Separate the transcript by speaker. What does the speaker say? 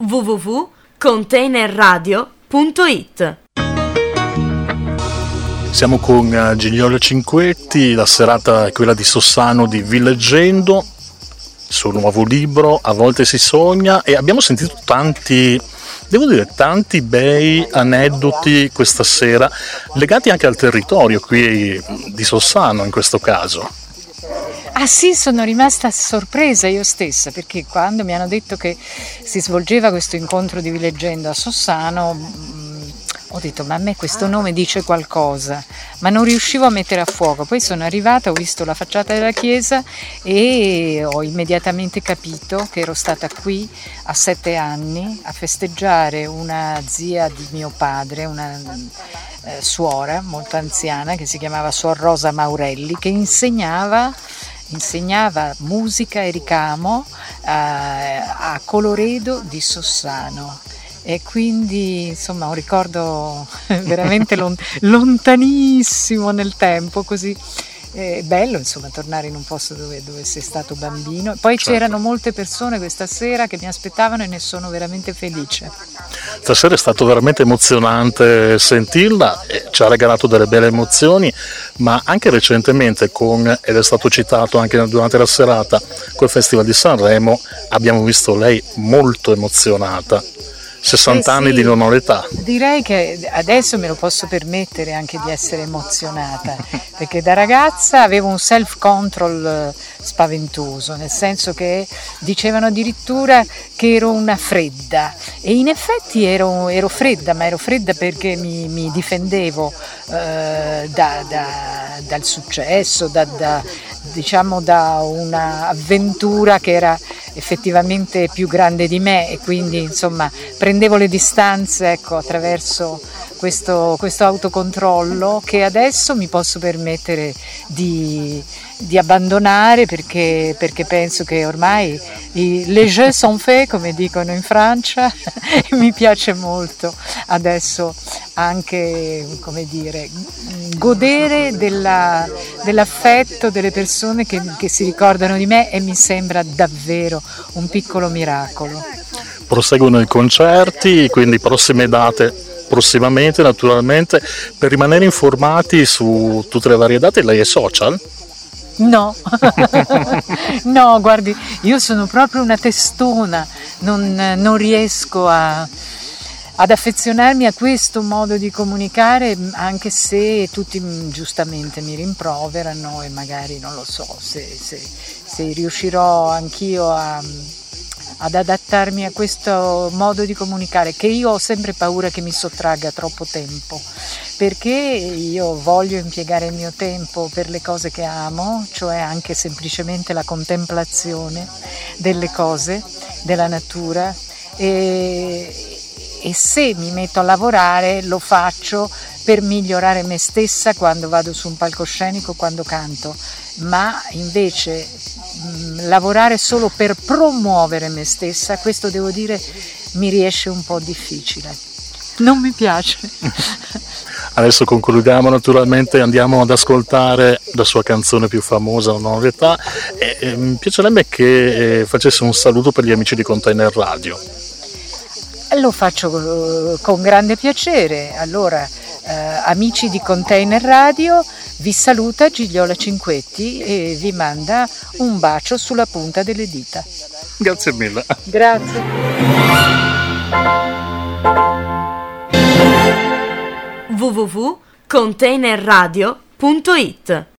Speaker 1: www.containerradio.it.
Speaker 2: Siamo con Gigliola Cinquetti, la serata è quella di Sossano di Villeggendo, il suo nuovo libro A volte si sogna, e abbiamo sentito tanti bei aneddoti questa sera, legati anche al territorio qui di Sossano in questo caso.
Speaker 3: Ah sì, sono rimasta sorpresa io stessa, perché quando mi hanno detto che si svolgeva questo incontro di Villeggendo a Sossano, ho detto, ma a me questo nome dice qualcosa, ma non riuscivo a mettere a fuoco. Poi sono arrivata, ho visto la facciata della chiesa e ho immediatamente capito che ero stata qui a 7 anni a festeggiare una zia di mio padre, una suora molto anziana che si chiamava Suor Rosa Maurelli, che insegnava musica e ricamo a Coloredo di Sossano. E quindi insomma un ricordo veramente lontanissimo nel tempo, così è bello insomma tornare in un posto dove sei stato bambino. Poi certo. C'erano molte persone questa sera che mi aspettavano e ne sono veramente felice.
Speaker 2: Stasera è stato veramente emozionante sentirla, ci ha regalato delle belle emozioni, ma anche recentemente ed è stato citato anche durante la serata col Festival di Sanremo, abbiamo visto lei molto emozionata. 60 anni di non ho l'età.
Speaker 3: Direi che adesso me lo posso permettere anche di essere emozionata, perché da ragazza avevo un self-control spaventoso, nel senso che dicevano addirittura che ero una fredda, e in effetti ero fredda, ma ero fredda perché mi difendevo dal successo, da un'avventura che era effettivamente più grande di me, e quindi insomma prendevo le distanze, ecco, attraverso questo autocontrollo che adesso mi posso permettere di abbandonare, perché penso che ormai les jeux sont faits, come dicono in Francia, e mi piace molto adesso anche, come dire, godere dell'affetto delle persone che si ricordano di me, e mi sembra davvero un piccolo miracolo.
Speaker 2: Proseguono i concerti, quindi prossime date prossimamente naturalmente. Per rimanere informati su tutte le varie date, lei è social?
Speaker 3: No, no, guardi, io sono proprio una testona, non riesco ad affezionarmi a questo modo di comunicare, anche se tutti giustamente mi rimproverano, e magari non lo so se riuscirò anch'io ad adattarmi a questo modo di comunicare, che io ho sempre paura che mi sottragga troppo tempo, perché io voglio impiegare il mio tempo per le cose che amo, cioè anche semplicemente la contemplazione delle cose, della natura, e se mi metto a lavorare lo faccio per migliorare me stessa quando vado su un palcoscenico, quando canto, ma invece lavorare solo per promuovere me stessa, questo devo dire mi riesce un po' difficile, non mi piace.
Speaker 2: Adesso concludiamo, naturalmente andiamo ad ascoltare la sua canzone più famosa, Non ho l'età, e mi piacerebbe che facesse un saluto per gli amici di Container Radio.
Speaker 3: Lo faccio con grande piacere. Allora, amici di Container Radio, vi saluta Gigliola Cinquetti e vi manda un bacio sulla punta delle dita.
Speaker 2: Grazie mille.
Speaker 3: Grazie.
Speaker 1: www.containerradio.it